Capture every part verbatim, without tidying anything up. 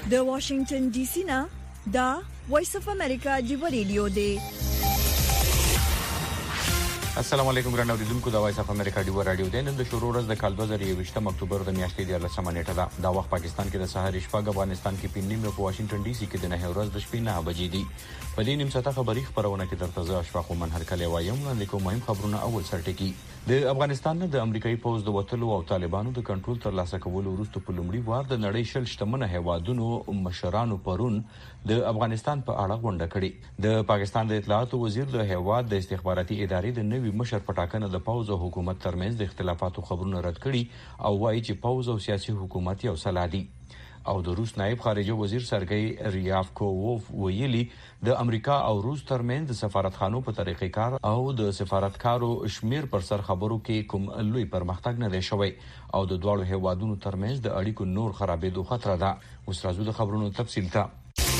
د واشنگټن ډي سي نه دا وایس اف امریکا دی ریډیو دی. السلام علیکم ګران اوریدونکو، د وایس اف امریکا دی رادیو دی. نن د شروع ورځ د کال دوه زره یوویشتم اکتوبر د میاشتې د لسمه نیټه ده. دا وخت پاکستان کې د سحر شپږ، افغانستان کې پنځه نیمه، په واشنگټن ډي سي کې د نهه ورځ د شپې نه بجې دي. په دې نیم ساعته خبري خبرونه کې درته زه اشفاق منهر کلی وایم. وړاندې کوم مهم خبرونه. اول سرټکی د افغانستان نه د امریکایي پوځ د وټلو او طالبانو د کنټرول ترلاسه کولو وروسته په لومړي وار د نړۍ شل شتمنه هیوادونو مشرانو پرون د افغانستان په اړه غونډه کړې. د پاکستان د اطلاعاتو وزیر د هیواد د استخباراتي ادارې د نوي مشر په ټاکنه د پوځ او حکومت ترمنځ د اختلافاتو خبرونه رد کړي او وایي چې پوځ او سیاسي حکومت یو سلا دي. او د روس نائب خارجه وزیر سرګئی ریافکووف ویلي د امریکا او روس ترمنځ د سفارتخانو په طریقې کار او د سفارتکارو شمیر پر سر خبرو کې کوم لوی پرمختګ نه دی شوی او د دواړو هیوادونو ترمنځ د اړیکو نور خرابېدو خطر ده. اوس راځو د خبرونو تفصیل ته.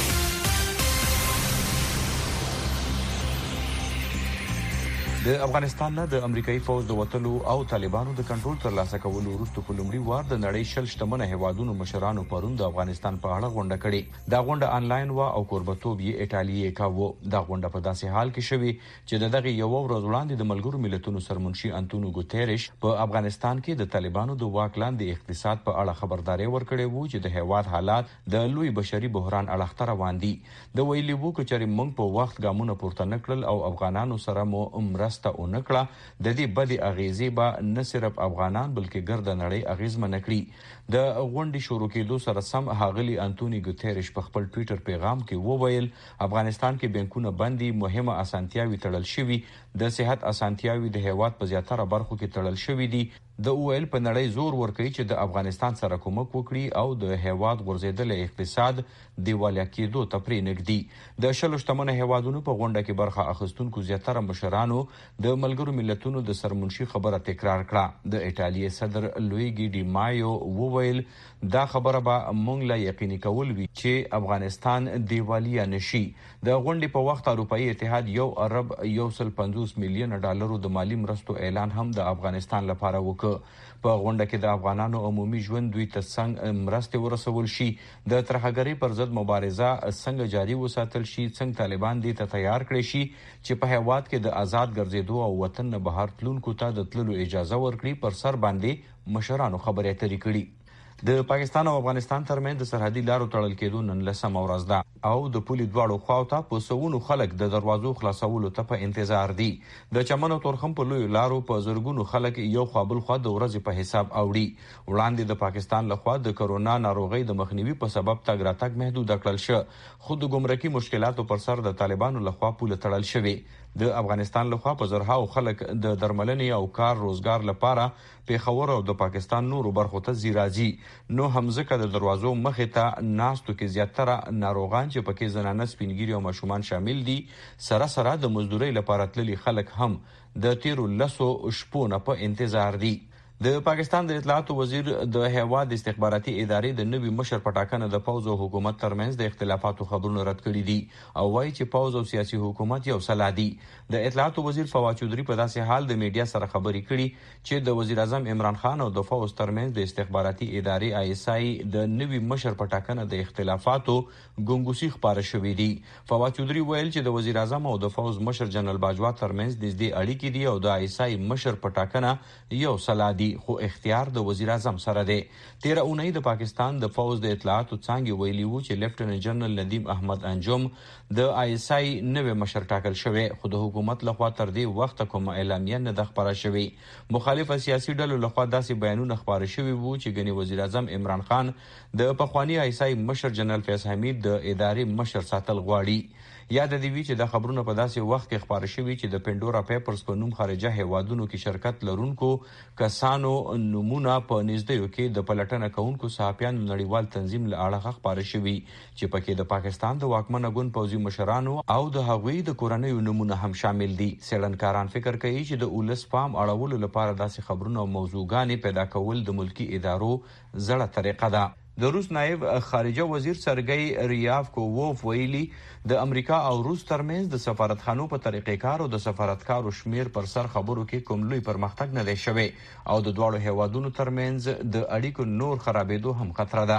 د افغانستان نه د امریکایي پوځ د وټلو او طالبانو د کنټرول ترلاسه کولو وروسته په لومړي وار د نړۍ شل شتمنه هیوادونو مشرانو پرون د افغانستان په اړه غونډه کړې. دا غونډه آنلاین و او کوربتوب یې ایټالیې کاوه. دا غونډه په داسې حال کې شوې چې دغه یو ورځ وړاندې د ملګرو ملتونو سرمنشي انټونیو ګوتيريش په افغانستان کې د طالبانو د واک لاندې اقتصاد په اړه خبرداري ورکړې وو چې د هیواد حالات د لوی بشري بحران اړخ ته روان دي. د ویلي وو چې موږ په وخت ګامونه پورته نکړل او افغانانو سره مو مرسته ته اونکړه د دې بدی اغیزې به نه صرف افغانان بلکې ګرد نړۍ اغیزمن کړي. د غونډې شروع کېدو سره سم هاغلی انټونیو ګوتيريش په خپل ټوئیټر پیغام کې وویل افغانستان کې بانکونه بندي، مهمه اسانتیاوي تړل شوي، د صحت اسانتیاوي د هیواد په زیاتره برخو کې تړل شوي دي. د اویل په نړۍ زور ورکوي چې د افغانستان سره کومک وکړي او د هیواد غورځیدل اقتصاد دیوالیا کېدو ته پرې نږدې. د شلو شتمنه هیوادونو په غونډه کې برخه اخیستونکو زیاتره مشرانو د ملګرو ملتونو د سرمنشي خبره تکرار کړه. د ایټالیې صدر لویګي ډي مایو وویل دا خبره به مونږ لا یقیني کول وي چې افغانستان دیوالیا نشي. د غونډې په وخت اروپאי اتحاد یو ارب یو سل پنځوس میلیون ډالرو د مالی مرستو اعلان هم د افغانستان لپاره وکړ. په غونډه کې د افغانانو عمومي ژوند دوی ته څنګه مرستې ورسول شي، د ترهګرۍ پر ضد مبارزه څنګه جاري وساتل شي، څنګه طالبان دې ته تیار کړي شي چې په هیواد کې د آزاد ګرځېدو او وطن نه بهر تلونکو ته د تللو اجازه ورکړي پر سر باندې مشرانو خبرې اترې کړي. د پاکستان او افغانستان ترمنځ د سرحدي لارو تړل کېدو نن لسمه ورځ ده او د پولي دواړو خواو ته په سوونو خلک د دروازو خلاصولو ته په انتظار دي. د چمن او تورخم په لوی لارو په زرګونو خلک یو خوا بل خوا د ورځې په حساب اوړي. وړاندې د پاکستان لخوا د کرونا ناروغۍ د مخنیوي په سبب تګ راتګ محدود کړل شو. خو د ګمرکي مشکلاتو پر سر د طالبانو لخوا پوله تړل شوې. د افغانستان لخوا په زرهاو خلک د درملنې او کار روزګار لپاره پیښور او د پاکستان نورو برخو ته ځي. نو همزکه د دروازو مخې ته ناستو کې زیاتره ناروغان چې پکې زنانه، سپینګیري او ماشومان شامل دي سره سره د مزدورۍ لپاره تللي خلک هم د تیرو لسو شپو نه په انتظار دي. د پاکستان د اطلاعاتو وزیر د هیواد استخباراتي ادارې د نوي مشر په ټاکنه د پوځ او حکومت ترمنځ د اختلافاتو خبرونه رد کړي دي او وایي چې پوځ او سیاسي حکومت یو سلا دي. د اطلاعاتو وزیر فواد چودري په داسې حال د میډیا سره خبرې کړي چې د وزیر اعظم عمران خان او د فوز ترمنځ د استخباراتي ادارې آی اس آی د نوي مشر په ټاکنه د اختلافاتو ګنګوسي خبره شوې دي. فواد چودري ویل چې د وزیر اعظم او د فوز مشر جنرال باجوا ترمنځ د دې اړیکې دي او د آی اس آی مشر په ټاکنه یو سلا دي، خو اختیار د وزیر اعظم سره دی. تیره اونۍ د پاکستان د فوز د اطلاعاتو څانګې ویلي وو چې لیفټننټ جنرال ندیم احمد انجم د آی اس آی نوی مشر ټاکل شوی، خو د حکومت لخوا تر دې وخت کوم اعلامیه نه د خبره شوی. مخالف سیاسي ډلو لخوا داسې بیانونه خبره شوي وو چې ګنې وزیر اعظم عمران خان د پخوانی آی اس آی مشر جنرال فیض حمید د ادارې مشر ساتل غواړي. یاد دی وی چې د خبرونه په داسې وخت کې خبره شوي چې د پینډورا پیپرز په نوم خارجه هیوادونو کې شرکت لرونکو کسانو نمونه په نږدېیو کې د پلټنه کوونکو صحافیانو نړیوال تنظیم له اړخه خبره شوي چې پکې د پاکستان د واکمنه ګوند پوځي مشرانو او د هغوی د کورنیو نمونه هم شامل دي. څېړنکاران فکر کوي چې د ولس پام اړولو لپاره داسې خبرونه او موضوعګانې پیدا کول د ملکی ادارو زړه طریقه ده. د روس نائب خارجه وزیر سرګئی ریافکووف ویلي د امریکا او روس ترمنځ د سفارتخانو په طریقې کار او د سفارتکارو شمیر پر سر خبرو کې کوم لوی پرمختګ نه دی شوی او د دواړو هیوادونو ترمنځ د اړیکو نور خرابېدو هم خطر ده.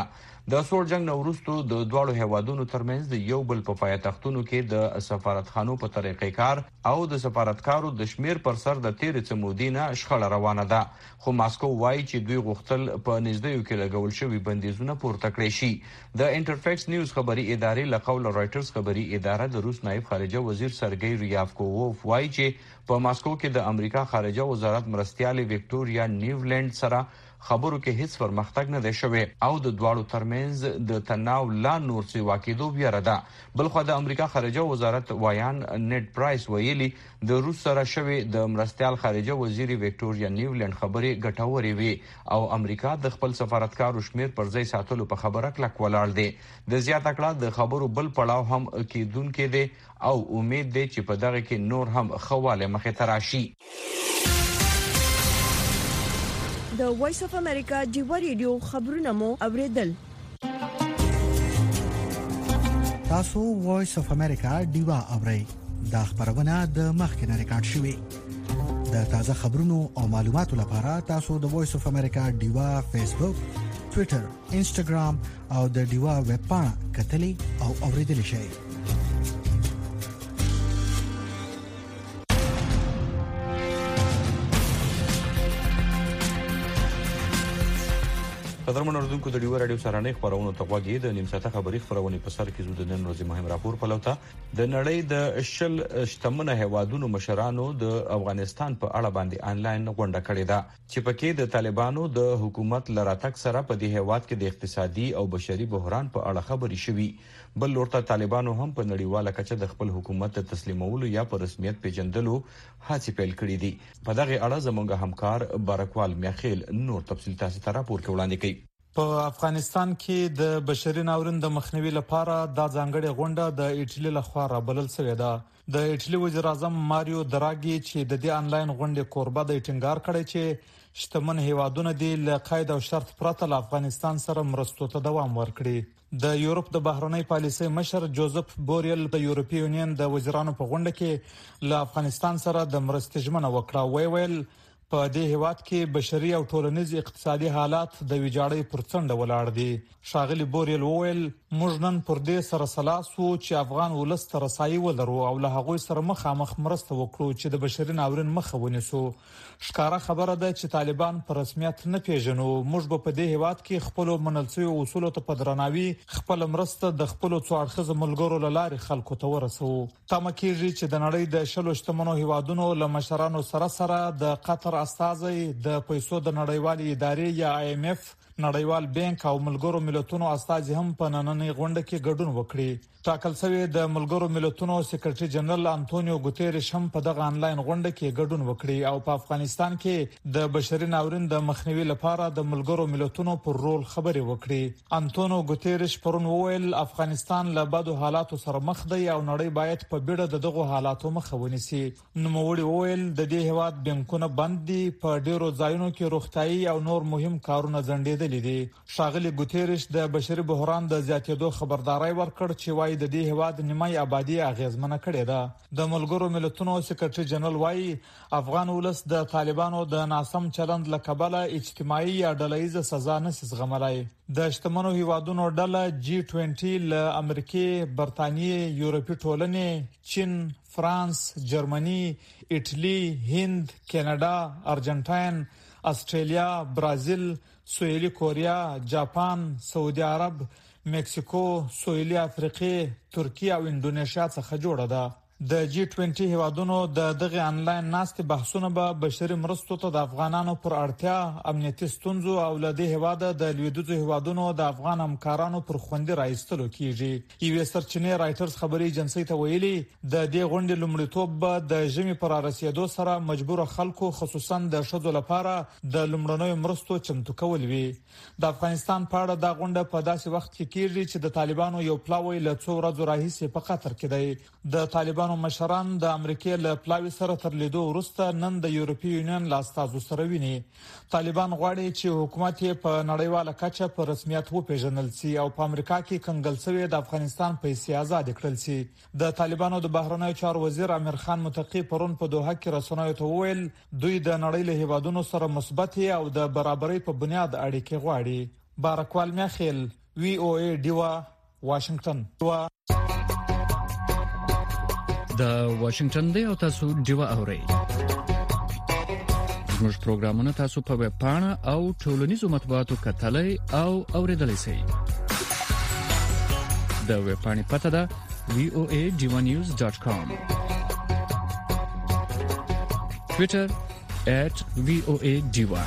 د سوړ جنگ نه وروسته د دواړو هیوادونو ترمنځ د یو بل په پایتختونو کې د سفارتخانو په طریقې کار او د سفارتکارو د شمیر پر سر د تیر څه مودینه شخړه روانه ده، خو ماسکو وایي چې دوی غوښتل په نږدې کې لګول شوی بندیزونه پورته کړي شي. د انټرفیکس نیوز خبري ادارې له قوله رائټرز خبري اداره د روس نائب خارجه وزیر سرګی ریافکووف وایي چې په ماسکو کې د امریکا خارجه وزارت مرستیال وکټوریا نیولند سره خبرو کې هیڅ پرمختګ نه دی شوی او د دواړو ترمنځ د تناو لا نور څه واقعیدو بیره ده. بلخو د امریکا خارجه وزارت وایان نیډ پرایس ویلي د روس سره شوی د مرستیال خارجه وزیر وکټوریا نیولند خبرې ګټورې وي او امریکا د خپل سفارتکارو شمیر پر ځای ساتلو په خبره کلک ولاړ دی. د زیاته کړه د خبرو بل پړاو هم کېدونکې دی او امید دی چې په دغه کې نور هم خواله مخې ته راشي. د وایس اف امریکا ډیوا ریډیو خبرونه مو اوریدل. تاسو وایس اف امریکا ډیوا اورئ. دا خبرونه د مخکنه ریکارډ شوې. د تازه خبرونو او معلوماتو لپاره تاسو د وایس اف امریکا ډیوا فیسبوک، ټوئیټر، انسټاګرام او د ډیوا ویب پاڼه کتلي او اوریدل شئ. قدرمن اوردونکو د ډیوا رادیو سره نه خبرونه تغواګي د نیم ساعته خبري خبرونه په سر کې زو د نن ورځې مهم راپور پلوته د نړۍ د شل شتمنه هیوادونو مشرانو د افغانستان په اړه باندې انلاین غونډه کړې ده چې پکې د طالبانو د حکومت لراتک سره په دې هیواد کې د اقتصادي او بشري بحران په اړه خبري شوي. بل لورته طالبانو هم په نړیواله کچه د خپل حکومت تسلیمولو یا په رسمیت پیژندلو هڅې پیل کړې دي. په دغه اړه زموږ همکار بارکوال میخیل نور تفصیل تاسو ته راپور کوي. په افغانستان کې د بشري ناورین د مخنیوي لپاره د ځانګړي غونډه د ایټالیا لخوا رابلل شوې ده. د ایټالیا وزیر اعظم ماریو دراګي چې د دې انلاین غونډې کوربه د ټینګار کړی چې شتمن هیوادونه د لقید او شرط پرته له افغانستان سره مرستو ته دوام ورکړي. د یورپ د بهرنۍ پالیسۍ مشر جوزف بوریل د یورپي یونین د وزیرانو په غونډه کې له افغانستان سره د مرستې ژمنه وکړه. وی ویل په دې هیواد کې بشري او ټولنیز اقتصادي حالات د ویجاړۍ پر څنډه ولاړ دي. ښاغلي بوریل وویل موږ نن پر دې سره سلاس وو چې افغان ولس ته رسایي ولرو او له هغوی سره مخامخ مرسته وکړو چې د بشري ناورین مخه ونیسو. ښکاره خبره ده چې طالبان په رسمیت نه پیژنو. موږ به په دې هیواد کې خپل منل شوی اصولو ته په درناوي خپل مرسته د خپل څو اړخیز ملګرو له لارې خلکو ته ورسو. تمه کېږي چې د نړۍ د شلو شتمنو هیوادونو له مشرانو سره سره د قطر استازي د پیسو د نړیوالې ادارې یا آی ایم اف، نړیوال بانک او ملګرو ملتونو استازي هم په نننۍ غونډه کې ګډون وکړي. ټاکل شوی د ملګرو ملتونو سکرټري جنرال انټونیو ګوتيريش هم په دغه انلاین غونډه کې ګډون وکړي او په افغانستان کې د بشري ناورین د مخنیوي لپاره د ملګرو ملتونو پر رول خبرې وکړي. انټونیو ګوتيريش پرون وویل افغانستان له بدو حالاتو سره مخ دی او نړۍ باید په بیړه دغه حالاتو مخه ونیسي. نوموړي وویل د دې هیواد بانکونه بند دي، په ډیرو ځایونو کې روغتيایي او نور مهم کارونه ځنډېدلي دي. ښاغلي ګوتيريش د بشري بحران د زیاتېدو خبرداري ورکړ چې وايي د دې هیواد نیمه آبادی اغیزمنه کړې ده. د ملګرو ملتونو سکرټري جنرال وايي افغان ولس د طالبانو د ناسم چلند له کبله اجتماعي یا ډلهییزه سزا نشي زغملای. د شتمنو هیوادونو ډله جی بیس له امریکای، برتانیې، یورپي ټولنې، چین، فرانس، جرمني، ایټالي، هند، کاناډا، ارجنټاین، استرالیا، برازیل، سویلي کوریا، جاپان، سعودي عرب، مکسیکو، سویلي افریقې، ترکیه او انډونیشیا څخه جوړه ده. د جی بیس هیوادونو د دغه انلاین ناستې بحثونه به بشري مرستو ته د افغانانو پر اړتیا، امنیتي ستونزو او له دې هیواده د لویدیځو هیوادونو د افغان همکارانو پر خوندي راایستلو کیږي. یوې سرچینې رائټرز خبري ایجنسي ته ویلي د دې غونډې لومړیتوب به د ژمي پر رسیدو سره مجبور خلکو خصوصا د شذو لپاره د لومړنیو مرستو چمتو کول وي. د افغانستان په اړه د غونډه په داسې وخت کې کیږي چې د طالبانو یو پلاوی له څو ورځې راهیسې په خطر کې دی. د طالبانو مشران د امریکای له پلاوی سره تر لیدو وروسته نن د یورپي یونین له استازو سره ویني. طالبان غواړي چې حکومت یې په نړیواله کچه په رسمیت وپیژنل شي او په امریکا کې کنګل شوی د افغانستان پیسې آزاد کړل شي. د طالبانو د بهرنیو چارو وزیر امیر خان متقی پرون په دوحه کې رسنیو ته وویل دوی د نړۍ له هیوادونو سره مثبت او د برابرۍ په بنیاد اړیکې غواړي. بارکوال میخیل، وی او ای ډیوا واشنگټن ډیوا د واشنگټن دی او تاسو ډیوا اورئ. زموږ پروګرامونه تاسو په ویب پاڼه او ټولنیزو مطبوعاتو کتلای او اوریدلای شئ. د ویب پاڼې پته ده وی او ای ډیوا نیوز ډاټ کام. ټویټر at وی او ای ډیوا.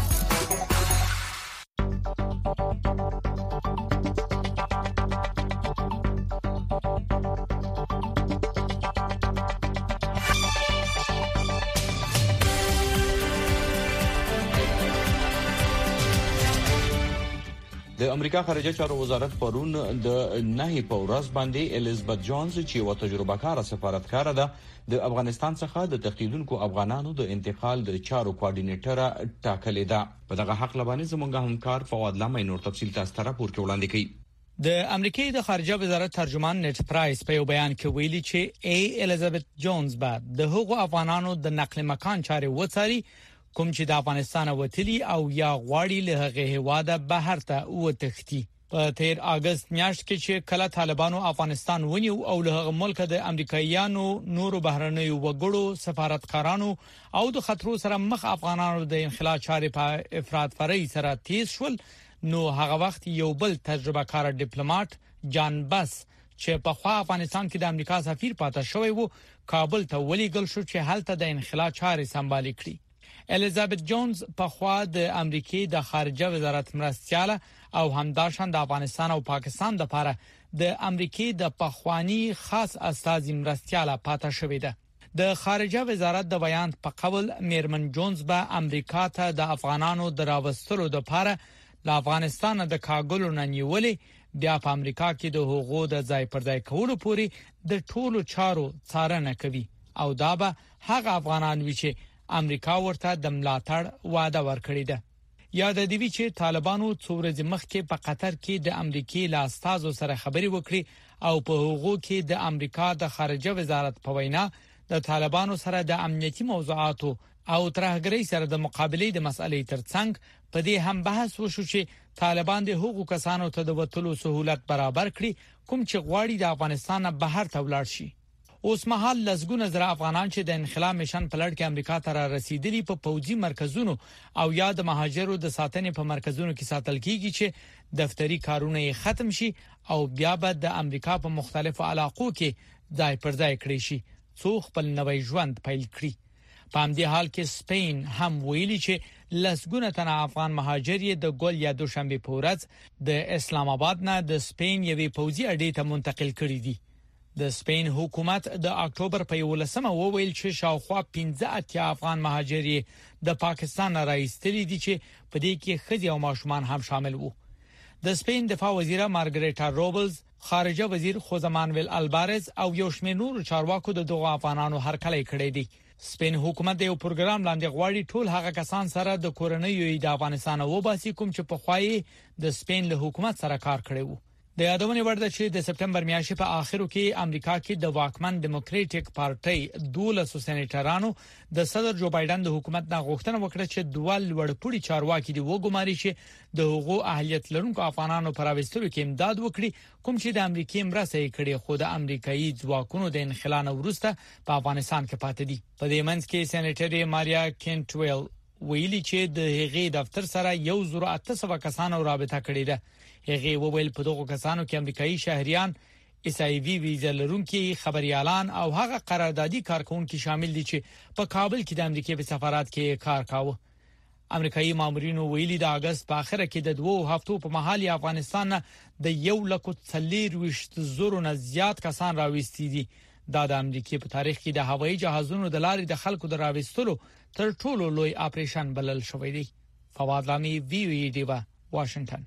د امریکا خارجه چارو وزارت پرون د نهي په ورځ باندې الیزابت جونز چې یو تجربه کار سفارتکار ده د افغانستان څخه د تښتیدونکو افغانانو د انتقال د چارو کوارډینیټر ټاکلې ده. په دغه حق لبانې زموږ همکار فواد لامي نور تفصیل تاسو ته راپور وړاندې کوي. د امریکای د خارجه وزارت ترجمان نت پرایس په یو بیان کې ویلي چې ای الیزابت جونز بعد د هغو افغانانو د نقل مکان چارې وڅاري کوم چې د افغانستان وتلی او یا غواړي له هغه هواده بهر ته وتښتي. په تیر اگست میاشت کې چې کله طالبانو افغانستان ونیو او له هغه ملک د امریکایانو نورو بهرنیو وګړو سفارتکارانو او د خطرو سره مخ افغانانو د انخلا چارې په افراد فري سره تیز شول، نو هغه وخت یو بل تجربه کار ډیپلوماټ جان بس چې په خوا افغانستان کې د امریکا سفیر پاتې شوی وو کابل ته ولېږل شو چې هلته د انخلا چارې سمبالي کړي. الیزابت جونز په خوا د امریکای د خارجه وزارت مرستياله او همداشان د افغانستان او پاکستان د لپاره د امریکای د پخوانی خاص استازي مرستياله پاتې شوې ده. د خارجه وزارت د بیان په قول میرمن جونز به امریکا ته د افغانانو دراوستلو د لپاره د افغانستان د کاګلو ننیولې بیا په امریکا کې د حقوقو د ځای پر ځای کولو پوري د ټولو چارو څارنه کوي او دا به هغه افغانان وي چې امریکا ورته د ملاتړ وعده ورکړې ده. یاد دی چې طالبانو څو ورځې مخکې په قطر کې د امریکای له استازو سره خبري وکړي او په هغو کې د امریکا د خارجه وزارت په وینا د طالبانو سره د امنیتي موضوعاتو او ترهګرۍ سره د مقابلې د مسلې ترڅنګ په دې هم بحث وشو چې طالبان د حقوقو کسانو ته د وټلو سہولت برابر کړي کوم چې غواړي د افغانستان بهر ته ولاړ شي. اوس مهال لسګونه زره افغانان چې د انخلا میشن په لړ کې امریکا ته را رسیدلي په پوځي مرکزونو او یا د مهاجرو د ساتنې په مرکزونو کې ساتل کیږي چې دفتری کارونه یې ختم شي او بیا به د امریکا په مختلفو علاقو کې ځای پر ځای کړی شي څو خپل نوی ژوند پیل کړي. په همدې حال کې سپین هم ویلي چې لسګونه تنه افغان مهاجر د ګل یا دوشنبه په ورځ د اسلام آباد نه د سپین یوې پوځي اډې ته منتقل کړي دي. د سپین حکومت د اکتوبر په یولسمه وویل چې شاوخوا پنځه اتیا افغان مهاجر د پاکستان راایستلي دي چې په دې کې ښځې او ماشومان هم شامل وو. د سپین دفاع وزیره مارګریټا روبلز، خارجه وزیر خوزه مانویل البارز او یو شمېر نور چارواکو د دغه افغانانو هرکلی کړی دی. سپین حکومت د یو پروګرام لاندې غواړي ټول هغه کسان سره د کورنۍ د افغانستان وباسي کوم چې په خوایي د سپین له حکومت سره کار کړی وو. د یادونه ورده چې د سپټمبر میاشتې په اخرو کې امریکا کې د واکمن ډیموکراټیک پارټي دولس سېنیټرانو د صدر جو بایدن د حکومت نه غوښتنه وکړه چې دوه لوړپوړي چارواکي دی وګماري چې د حقوقو اهلیت لرونکو افغانانو پر راوستلو کې امداد وکړي کوم چې د امریکای مرسته کړي خو د امریکایي ځواکونو د انخلا نه وروسته په افغانستان کې پاتې دي. په دې منځ کې سېنیټر ماریا کینټویل ویلي چې د هغې دفتر سره یو زره اته سوه کسانو رابطه کړې ده. هغه وویل په دغه کسانو کې امریکایي شهريان، اس ای وی ویزا لرونکي خبريالان او هغه قراردادي کارکونکي شامل دي چې په کابل کې د امریکای په سفارت کې کار کاوه. امریکایي مامورینو ویلي د اگست په اخره کې د دوه هفتو په مهال افغانستان د یو لکه څلوېښت زره نه زیات کسان راوستي دي. دا د امریکای په تاریخ کې د هوایي جهازونو د لارې د خلکو د راوستلو تر ټولو لوی اپریشن بلل شوی دی. فواد لامي وی وی ډیوا واشنگټن.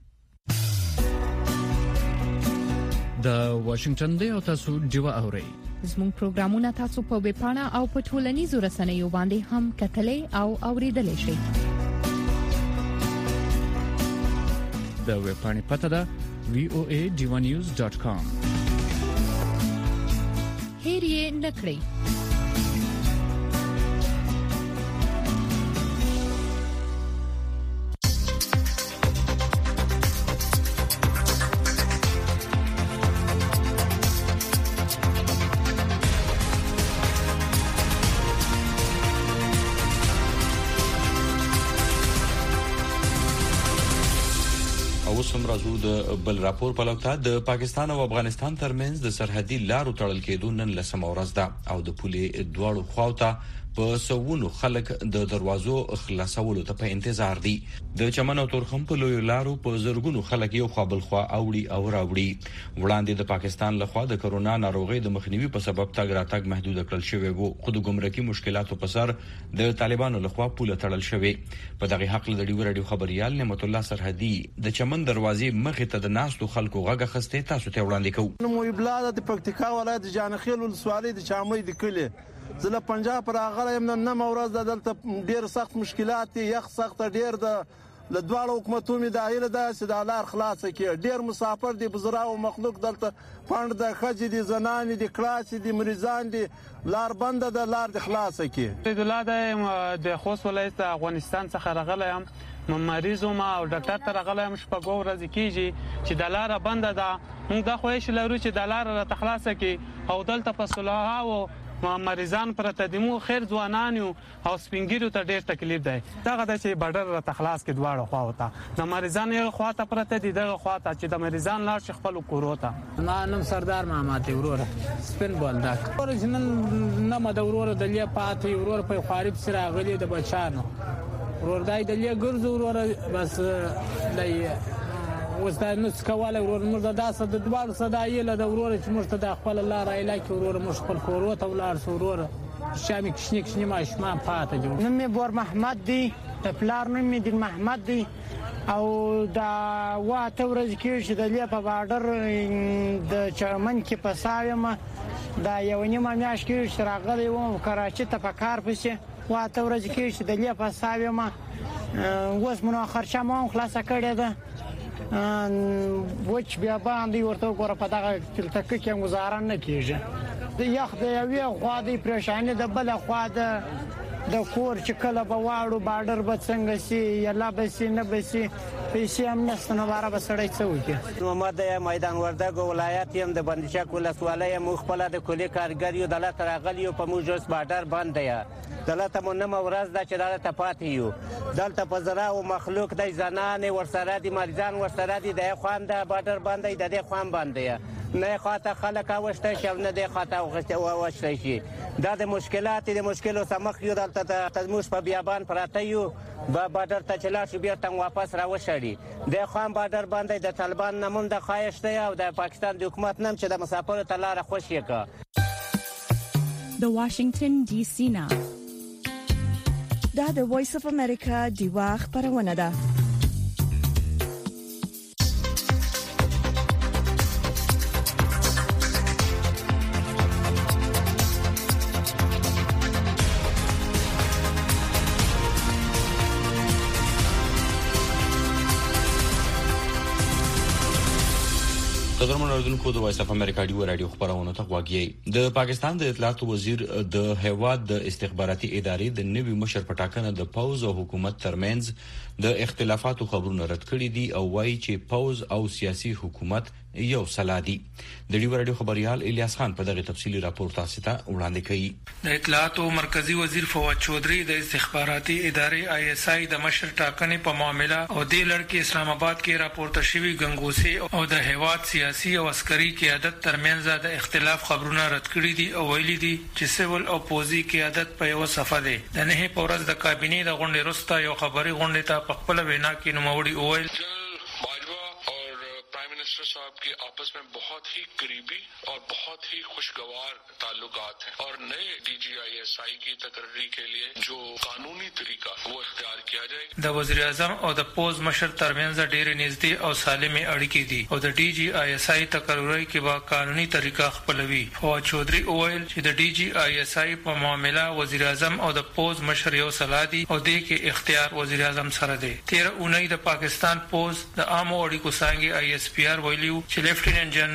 د واشنگټن دی او تاسو ډیوا اورئ. زموږ پروګرامونه تاسو په ویب پاڼه او په ټولنیزو رسنیو باندې هم کتلای او اوریدلای شئ. د ویب پاڼې پته ده وی او ای ډیوا نیوز ډاټ کام. هیر یې نکړئ. اوس هم راځو د بل راپور په لور ته. د پاکستان او افغانستان ترمنځ د سرحدي لارو تړل کېدو نن لسمه ورځ ده او د پولې دواړو خواوته په سوونو خلک د دروازو خلاصولو ته په انتظار دي. د چمن او تورخم په لوی لارو په زرګونو خلک یو خوا بل خوا اوړي او راوړي. وړاندې د پاکستان لخوا د کرونا ناروغي د مخنیوي په سبب تګ راتګ محدود کړل شوی وو، خو د ګمرکي مشکلاتو په سر د طالبانو لخوا پوله تړل شوی. په دغه حق له ډیو رادیو خبريال نعمت الله سرحدي د چمن دروازې مخې ته د ناستو خلکو غږ خسته تاسو ته وړاندې کوو. نو یو بلاد د پکتیکا ولایت جانخیل ولسوالۍ د چامې د کلی زله پنجاب پر هغه يم نن مورز د دلته ډیر سخت مشکلات دي، یخ سخت ډیر د لدواړو حکومتونو د ایله د سدالار خلاص کې ډیر مسافر دي، بزرا او مخلوق دلته پاند د خځې دي، زنان دي، کلاس دي، مریضان دي، لار بند د لار د خلاص کې. د لاده د خوست ولایت افغانستان څخه راغلی یم، مریض ما او ډاکټر ته راغلی یم، شپږ ورځې کېږي چې د لار بند ده. موږ د خوښ لرو چې د لار را تخلاص کې او دلته په صلاح او مریضان پر تدمو خیر ځوانان او سپینګیرو ته ډیر تکلیف دی. دغه د چې بډر را تخلاص کې دواړه خواته د مریضان یو خواته پرته دي، دغه خواته چې د مریضان لار شي خپل کوروته. ما نم سردار محمد وروره سپین بولدک ورجنن نه مد وروره د لیا پاتې وروره په خارب سره غلي د بچانو ورور دای د لیا ګرځ وروره بس دای اوس دا نو څکواله ورور موږ د داسه د دوار صدايه له د ورور چې موږ ته د خپل لار ایله کې ورور موږ خپل کوروته ولار ورور شامي کښنی کښنی ما شمه پاته جو. نوم مې بور محمد دی، د پلار نوم مې د محمد دی او دا واته ورځ کې چې د لیا په بارډر د چرمن کې پساوم دا یو نیمه میاش کې چې راغلی وم کراچي ته په کار پسې واته ورځ کې چې د لیا پساوم اوس مونږ خرچه مو خلاص کړی ده وچ بیا باندې ورته ګوره په دغه تلتکه کې گزاره نه کیږي. د یخ د یوې خوا د پریشانی د بل خوا د د کور چې کله به واړو بارډر به څنګه سي یا لا به سي نه به سي پیسې هم نشته نو بار به سړی څه وکړي. محمد میدان وردګ ولایت یم، د بندشک ولسوالۍ مو خپل د کلی کارګر یو د لاتر غلی په موجوس بارډر بند دی. دلته مونږ نو ورځ د چدارت پاتې یو دلته په زرا او مخلوق د زنان ورسره دي، مریضان ورسره دي، د خوان د بارډر باندې د دې خوان باندې نه خاطه خلک اوشته شو نه د خاطه اوشته شي. دا د مشکلات د مشکلو سمخ یو دلته د تزموش په بیابان پراته یو با بارډر ته چلا شو بیا تم واپس را وشړي. د خوان بارډر باندې د طالبان نمون د خایشته او د پاکستان د حکومت نم چې د مسافر ته لار خوشی کا. د واشنگټن ډي سي نه دا د وایس اف امریکا دیوا خبرونه ده. قدرمن اوریدونکو د وایس اف امریکا ډیو رادیو خبرونه ته غواګي. د پاکستان د اطلاعات وزیر د هیواد د استخباراتي ادارې د نوي مشر پټاکنه د پوز او حکومت ترمنځ د اختلافاتو خبرونه رد کړي دي او وایي چې پوز او سیاسي حکومت یو سلادي. د ډیو رادیو خبريال الیاس خان په دغه تفصیلی راپور تاسو ته وړاندې کړي. د اطلاعات او مرکزی وزیر فواد چودري د استخباراتي ادارې آی اس آی د مشر ټاکنې په معاملې او د لړکې اسلام آباد کې راپورته شوی غنګوسي او د هیواد سیاسي او عسکري قیادت ترمنځ د اختلاف خبرونه رد کړي دي او ویلي دي چې سیول او پوزي قیادت په یو صفه ده. د نه په ورځ د کابینې د غونډې وروسته یو خبري غونډه ته په خپل وینا کې نوموړي اویل साहब के आपस में बहुत ही करीबी और बहुत ही खुशगवार ताल्लुकात हैं और नए डीजीआईएसआई की तकर्री के लिए जो कानूनी तरीका वो इख्तियार किया जाए. د وزیر اعظم او د پوز مشر ترمنځ ډېر نږدې او سالمه اړیکې دي او د ډیجیآईएसआई تقرری کې با قانوني طریقه خپلوي. فواد چودري اویل چې د ډیجیآईएसआई په معاملې وزیر اعظم او د پوز مشر یو سلادي او د کې اختیار وزیر اعظم سره دی. تیرہ اونۍ د پاکستان پوز د عامو اړیکو څنګه آی اس پی آر ویلیو چې لیفټیننټ جنرال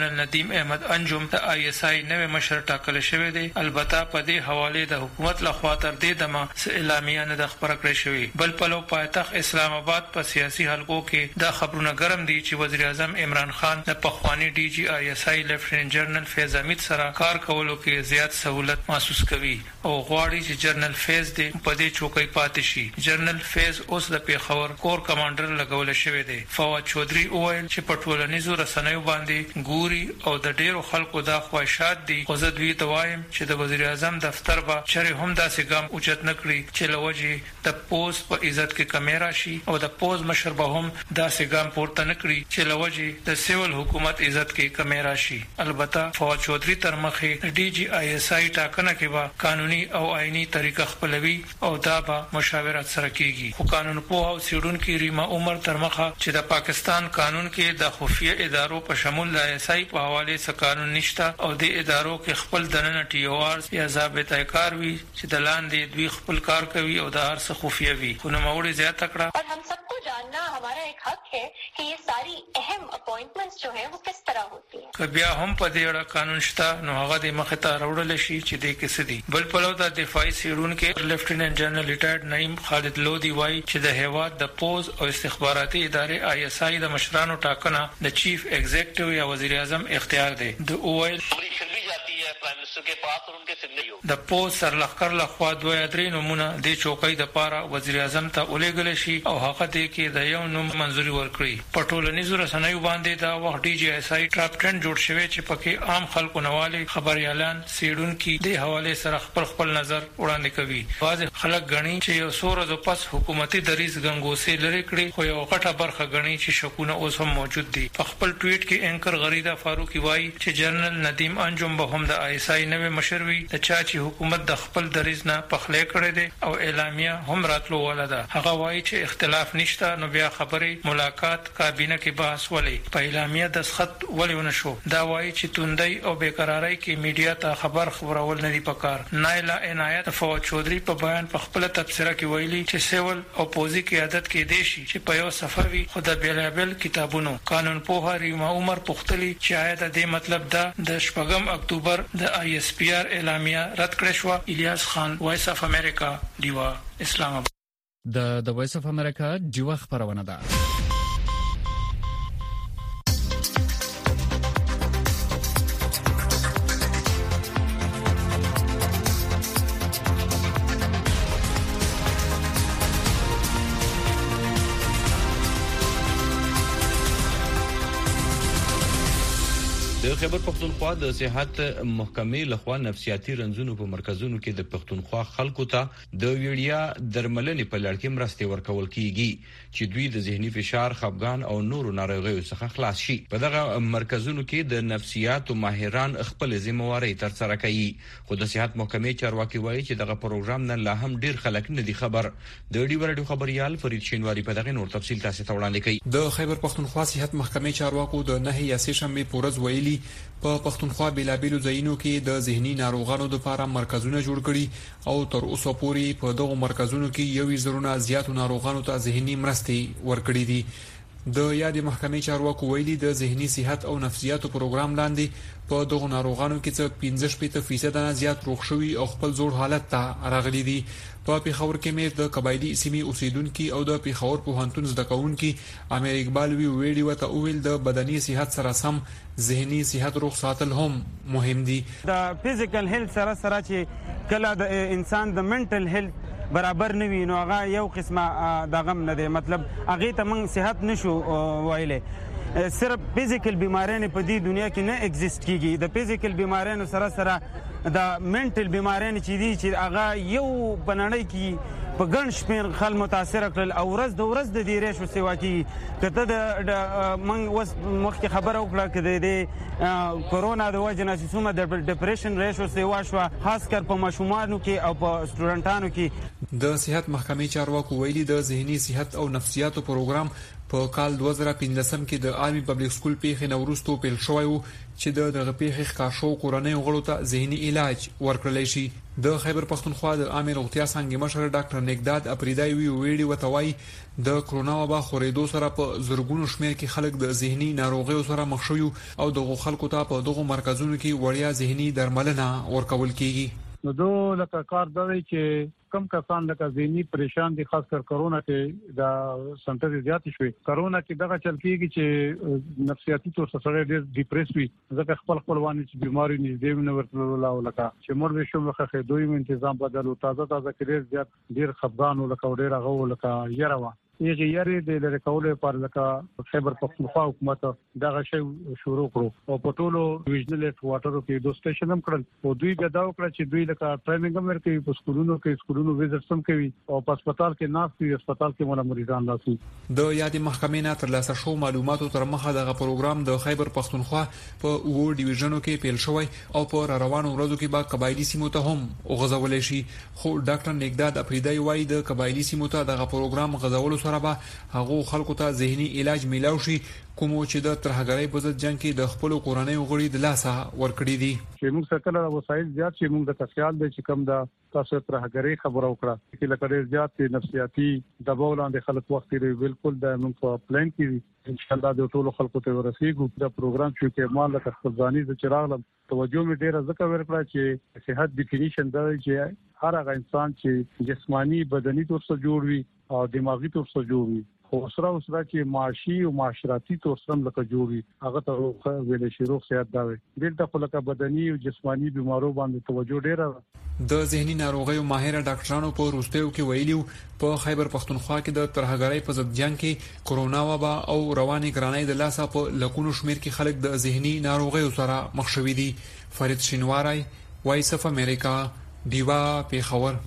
جنرال ندیم احمد انجم د آی اس آی نوې مشر ټاکل شوی دی. البته په دې حواله د حکومت لخوا تر دې دمه اعلامیه نه د خبره کړې شوې. بل پلو پایتخت اسلام آباد په سیاسي حلقو کې دا خبرونه ګرم دي چې وزیر اعظم عمران خان د پخوانی ډي جی آی اس آی لیفټیننټ جنرال فیض حمید سره کار کولو کې زیات سہولت محسوس کوي او غواړي چې جنرال فیض دې په دې چوکۍ پاتې شي. جنرال فیض اوس د پیښور کور کمانډر لګول شوی دی. فواد چودري وویل چې په ټولنیزو رسنیو باندې ګوري او د ډیرو خلکو دا خواهشات دي. خو زه دوی ته وایم چې د وزیر اعظم دفتر به چېرې هم داسې ګام اوچت نه کړي چې له وجې د پوز په عزت کې کمی راشي او د پوز مشر به هم داسې ګام پورته نه کړي چې له وجې د سیول حکومت عزت کې کمی راشي. البته فواد چودري تر مخې د ډي جی آی اس آی ټاکنه کې به قانوني او آئینی طریقه خپلوي او دا به مشاورت سره کیږي. خو قانون پوه او څېړونکي ریما عمر تر مخه چې د پاکستان قانون کې د خفیه ادارو په شمول د آی اس آی په حواله څخه قانون نشته او د ادارو کې خپل دننه ټي او آر یا ضابطه کار وي چې د لاندې دوی خپل کار کوي او د هر څه خفیه وي. خو نوموړي زیاته کړه और हम सबको जानना हमारा एक हक है कि ये सारी अहम अपॉइंटमेंट्स जो हैं वो किस तरह होती हैं. که بیا هم په دې اړه قانون شته نو هغه د مخه ته راوړل شي چې د کیسې دي. بل په لور د دفاعي سیډونکو لیفټیننټ جنرال ریټایرډ نعیم خالد لودي وایي چې د هیواد د پوز او استخباراتي ادارې آی اس آی د مشرانو ټاکنه د چیف ایگزیکټیو یا وزیر اعظم اختیار دی. د اوایل د پوز سرلخر لخوا دوه یا درې نمونه د چوکۍ د پاره وزیر اعظم ته ولېږل شي او هغه دې کې د یو نوم منځوري ورکړي. په ټولنیزو رسنیو باندې دا وخت ډي جی اس آی ټاپ ټن جوړ شوی چې پکې عام خلکو نواله خبريالان سیډونکو د حواله سره خپل خپل نظر وړاندې کوي. واځي خلک غني چې یو سور د پس حکومتي دریز غنګوسې لري کړي خو یو غټه برخه غني چې شکونه اوس هم موجود دي. په خپل ټویټ کې انکر غریدا فاروقي وایي چې جنرال ندیم انجم به هم د آی اس آی نوې مشر وي. د چا چې حکومت د خپل دریز نه پخلې کړې ده او اعلامیه هم راتلو ولده. هغه وایي چې اختلاف نشته نو بیا خبرې ملاقات کابینه کې بحث ولې په اعلامیه د سخت ولونه شو. دا وایي چې توندۍ او بیقراری کې میډیا ته خبر خبرول نه دی پکار. نایلا عنایت فواد چودري په بیان په خپل تبصره کې ویلي چې سیول او پوزي قیادت کې دی شي چې په یو سفر وي خو د بیلابل کتابونو قانون پوها ریما عمر پختلی چې آیا د دې مطلب دا د شپږم اکتوبر د آی اس پی آر اعلامیه رد کړې شو. الیاس خان وایس اف امریکا دیوا اسلام آباد. د د وایس اف امریکا دیوا خبرونه ده. د خیبر پختونخوا د صحت محکمې لخوا نفسیاتي رنځونو په مرکزونو کې د پختونخوا خلکو ته د ویډیا درملنې په لړ کې مرستې ورکول کیږي چې دوی د ذهني فشار، خپګان او نورو ناروغیو څخه خلاص شي. په دغه مرکزونو کې د نفسیاتو ماهران خپل ذمہواری ترسره کوي. خو د صحت محکمې چارواکي وایي چې دغه پروګرام نه لا هم ډیر خلک نه دي خبر. د ډي ورډو خبريال فرید شینواری په دغه نور تفصیل تاسو ته وړاندې کوي. د خیبر پختونخوا صحت محکمې چارواکو د نه یا سه شنبه پورز ویلي په پختونخوا بلابلو ځایونو کې د ذهني ناروغانو لپاره مرکزونه جوړ کړي او تر اوسه پورې په دغه مرکزونو کې یو زرونه زیاتو ناروغانو ته ذهني مرستې ورکړي دي. د یاد محکمې چارواکو ویلي د ذهني صحت او نفسیاتو پروګرام لاندې په دغه ناروغانو کې څه پنځه شپږ فیصد نه زیات روغ شوي او خپل زوړ حالت ته راغلي دي. په پیښور کې مې د قبایلی سیمې اوسیدونکو او د پیښور پوهنتون زده کوونکو امیر اقبال وی ویډیو ته ویل د بدني صحت سره سم ذهني صحت روغ ساتل هم مهم دي. د فزیکل هیلث سره سره چې کله د انسان د منټل هیلث برابر نه وي نو هغه یو قسمه د غم نه دی. مطلب هغه ته موږ صحت نشو وایلې. صرف فزیکل بیماریاں په دې دنیا کې نه ایگزیست کیږي. د فزیکل بیماریاں سره سره د منټل بیماریاں چې دي چې هغه یو بنړی کې په ګڼ شمېر خل متاثر کړل او ورځ د ورځ د دې ریشو سیوا کې کته د من وس مخکې خبره وکړه چې د کورونا د وجه نه سیمه د ډیپریشن ریشو سیوا شو خاص کر په ماشومانو کې او په سټوډنټانو کې. د صحت محکمې چارواکو ویلي د ذهني صحت او نفسیاتو پروګرام په کال دوه زره پنځم کې د آرمي پبلک سکول پیښې نوروستو پیل شوی و چې د دغه پیښې ښکارشو کورنۍ غړو ته ذهني علاج ورکړل شي. د خیبر پښتونخوا د عامه روغتیا څنګه مشر ډاکټر نیکداد اپریدای وی ویډیو وتوي د کرونا وبا خورېدو سره په زرګونو شمېر کې خلک د ذهني ناروغیو سره مخ شوي او د خلکو ته په دغه مرکزونو کې وړیا ذهني درملنه ورکول کیږي. نو دوه لکه کار دی چې کم کسان لکه ذهني پریشان دي، خاص کر کرونا کې دا سنټر زیات شوی. کرونا کې دغه چل کیږي چې نفسیاتي تور سره ډېر ډیپریس وي، ځکه خپل خپلوان چې بیماری نږدې نه ورتلل او لکه چې مور به شوم لکه دوی منتظم بدل او تازه تازه کې زیات ډېر خفقان او لکه ډېر هغه لکه یره یغه یری د لری کولې پر لکه خیبر پختونخوا حکومت دغه شی شروع کړو او په ټولو ډیویژنل هډ کوارټرو کې دوه سټیشن هم کړل او دوی به دا وکړه چې دوی لکه ټریننګ هم ورکوي، په سکولونو کې سکولونو ویزټ هم کوي او په هسپتال کې ناس وي، هسپتال کې مولا مریضان راسي. د یادې محکمې نه ترلاسه شو معلوماتو تر مخه دغه پروګرام د خیبر پختونخوا په وو ډیویژنو کې پیل شوی او په روانو ورځو کې به قبایلی سیمو ته هم غځول شي. خو ډاکټر نیکداد اپریدای وایي د قبایلی سیمو ته دغه پروګرام غځول سره به هغه خلکو ته ذهني علاج میلاو شي کوم چې د ترهګرۍ په ضد جنگ کې د خپل قرآني غړي د لاسه ورکړي دي. چې موږ سره وسایل زیات چې موږ د تخیال د چې کم د تاسو ترهګرۍ خبرو وکړه چې لکه ډېر زیات نفسیاتي دباو لاندې خلک وخت لري. بالکل د موږ په پلان کې ان شاء الله د ټولو خلکو ته ورسیږو. دا پروګرام چې مال د خپلځاني د چراغ توجه می ډېر ځکه ورکړه چې صحت ډیفینیشن دا چې هر هغه انسان چې جسمانی بدني طور سره جوړ وي او دماغي طور سره جوړ وي خو سره سره چې معاشي او معاشرتي طور سره لکه جوړ وي هغه ته ویل شي روغ صحت دا وي. دلته خو لکه بدني او جسمانی بيمارو باندې توجه ډېره. د ذهني ناروغیو ماهر ډاکټرانو په روستیو کې ویلیو په خیبر پختونخوا کې د ترهګرۍ په ضد جنگ کې کرونا وبا او رواني ګرانۍ د لاسه په لکونو شمیر کې خلک د ذهني ناروغیو سره مخ شوي دي. فرید شینواری، وایس اف امریکا، دیوا پیښور.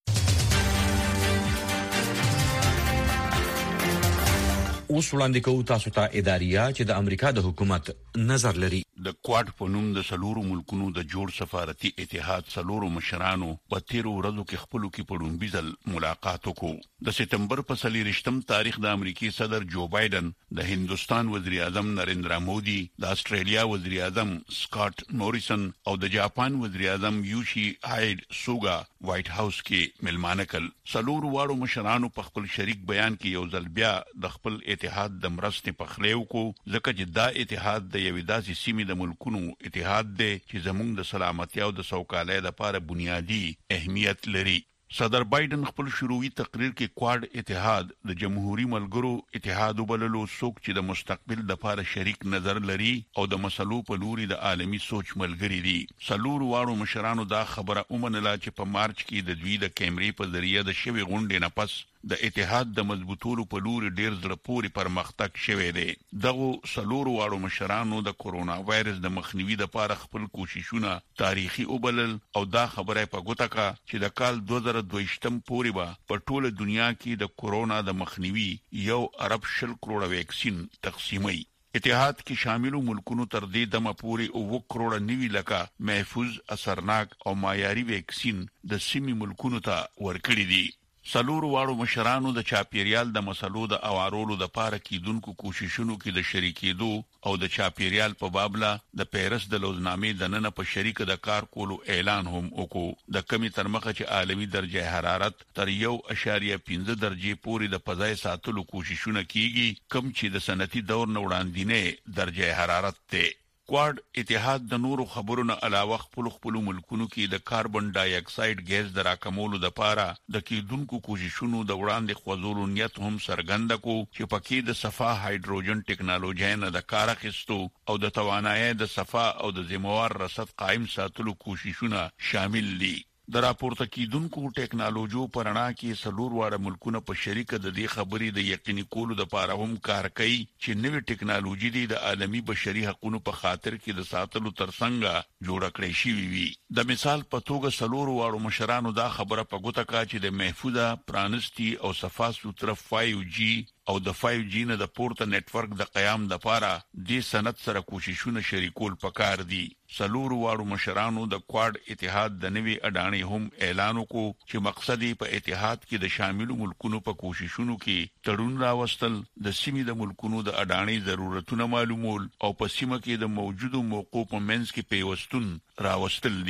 اوس وړاندې کوو تاسو ته اداریه چې د امریکا د حکومت نظر لري. د کواد په نوم د سلورو ملکونو د جوړ سفارتي اتحاد سلورو مشرانو په تیرو ورځو کې خپلو کې په لومړي ځل ملاقات وکړ. د سپتمبر په څلورشتم تاریخ د امریکای صدر جو بایدن، د هندستان وزیر اعظم نریندرا مودي، د استرالیا وزیر اعظم سکاٹ موریسن او د جاپان وزیر اعظم یوشي هاید سوګا وایټ هاوس کې ملمانه کړل. سلورو واړو مشرانو په خپل شریک بیان کې یو ځل بیا د خپل اتحاد د مرستې په خلیو کو، ځکه چې دا اتحاد د یوې داسې سیمې د ملکونو اتحاد دی چې زموږ د سلامتیا او د سوکالۍ لپاره بنیادی اهمیت لري. صدر بایدن خپل شروعي تقریر کې کواد اتحاد د جمهوریت ملګرو اتحاد وبللو، څوک چې د مستقبل لپاره شریک نظر لري او د مسلو په لوري د عالمي سوچ ملګری دي. سلور واړو مشرانو دا خبره ومنله چې په مارچ کې د دوی د کیمرې په ذریعہ د شوی غونډې نه پس د اتحاد د مضبوطولو په لوري ډیر زړه پورې پرمختګ شوی دی. دغه سلور واړو مشرانو د کورونا وایرس د مخنیوي لپاره خپل کوششونه تاریخي وبلل او دا خبره په ګوته کا چې د کال دوه زره دوهشتم پورې به په ټوله دنیا کې د کورونا د مخنیوي یو ارب شل کروڑه ویکسین تقسیمي. اتحاد کې شاملو ملکونو تر دې دمه پورې او کروڑه نیوي لکه محفوظ، اثرناک او معیاري ویکسین د سیمې ملکونو ته ورکړي دي. سلورو واړو مشرانو د چاپیریال د مسلو د اوارولو د پاره کیدونکو کوششونو کې د شریکېدو او د چاپیریال په بابله د پیرس د لوزنامې د نن په شریک د کار کولو اعلان هم وکړو. د کمی تر مخه چې عالمي درجه حرارت تر یو اشاریه پنځه درجه پورې د فضای ساتلو کوششونه کیږي، کم چې د سنتي دور نه وړاندې درجه حرارت ته. کواد اتحاد د نورو خبرونو علاوه خپل خپل ملکونو کې د کاربن ډای اکساید ګیس د راکمولو لپاره د کیدونکو کوششونو د وړاندې خوځولو نیت هم څرګند کو چې پکې د صفا هایدروجن ټیکنالوژي نه د کار اخیستو او د توانایي د صفا او د ذمہوار رصد قائم ساتلو کوششونه شامل دي. د راپورته کیدونکو ټیکنالوژي پرانا کې سلور واړه ملکونه په شریک د دې خبرې د یقیني کولو لپاره هم کار کوي چې نوې ټیکنالوژي د عالمي بشري حقوقو په خاطر کې د ساتلو ترڅنګ جوړ کړی شي وي. د مثال په توګه سلور واړو مشرانو دا خبره په ګوته کا چې د محفوظه، پرانستی او صفا سوتره فایو جی او د فایو جی نه د پورته نتورک د قیام لپاره د سند سره کوششونه شریکول پکار دي. سلور واړو مشرانو د کواد اتحاد د نوي اډانې هم اعلان وکړو چې مقصد په اتحاد کې د شاملو ملکونو په کوششونو کې تړون راوستل، د سیمې د ملکونو د اډانې ضرورتونه معلومول او په سیمه کې د موجودو موقعو په منځ کې پیوستون راوستل دي.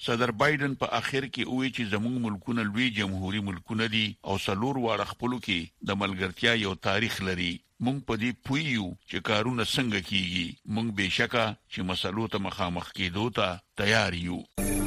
صدر بایدن په اخر کې وایي چې زموږ ملکونه لوی جمهوریت ملکونه دي او څلور واړه خپلو کې د ملګرتیا یو تاریخ لري. مونږ په دې پویو چې کارونه څنګه کیږي. مونږ بهشکه چې مسلو ته مخامخ کېدو ته تیار یو.